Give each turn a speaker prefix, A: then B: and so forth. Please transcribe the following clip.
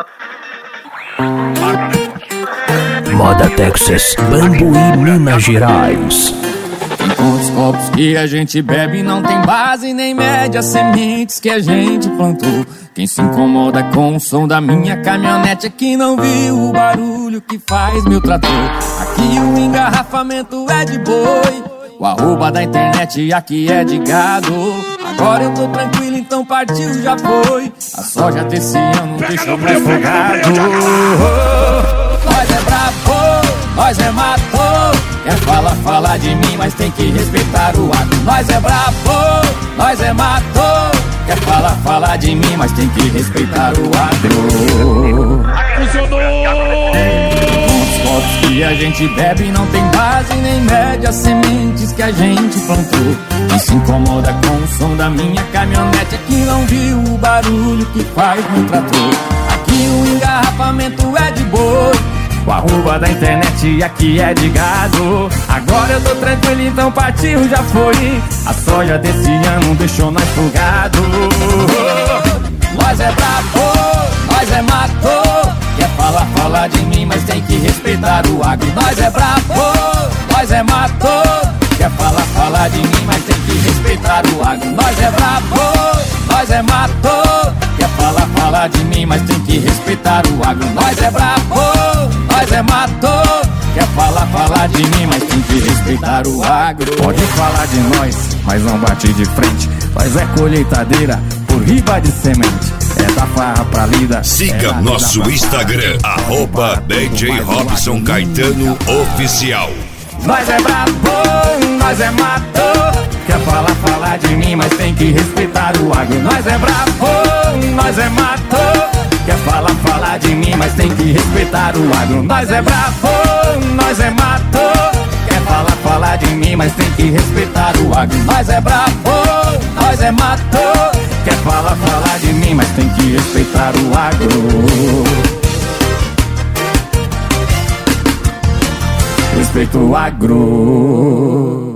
A: Moda Texas, Bambuí, Minas Gerais.
B: Os copos que a gente bebe não tem base nem média, sementes que a gente plantou. Quem se incomoda com o som da minha caminhonete é que não viu o barulho que faz meu trator. Aqui o engarrafamento é de boi, o arroba da internet aqui é de gado. Agora eu tô tranquilo, então partiu, já foi. A soja desse ano deixou mais folgado. Nós é brabo, nós é matou. Quer falar de mim, mas tem que respeitar o agro. Nós é brabo, nós é matou. Quer falar de mim, mas tem que respeitar o agro. Os copos que a gente bebe não tem base nem média, sementes que a gente plantou. Quem se incomoda com o som da minha caminhonete é que não viu o barulho que faz no trator. Aqui o engarrafamento é de boi, o arroba da internet aqui é de gado. Agora eu tô tranquilo, então partiu, já foi. A soja desse ano deixou nós folgado. Nós é brabo, nós é matou. Quer falar de mim, mas tem que respeitar o agro. Nós é brabo, nós é matou. Quer falar de mim, mas tem que respeitar o agro. Nós é brabo, nós é matou. Quer falar de mim, mas tem que respeitar o agro. Nós é brabo, nós é matou. Quer falar de mim, mas tem que respeitar o agro.
C: Pode falar de nós, mas não bate de frente. Nós é colheitadeira por riba de semente. É da farra pra lida.
D: Siga nosso Instagram, @DJ Robson Caetano Oficial.
B: Nós é brabo, nós é matou. Quer falar de mim, mas tem que respeitar o agro. Nós é brabo, nós é matou. Quer falar de mim, mas tem que respeitar o agro. Nós é brabo, nós é matou. Quer falar de mim, mas tem que respeitar o agro. Nós é brabo, nós é matou. Quer falar de mim, mas tem que respeitar o agro. Respeito o agro.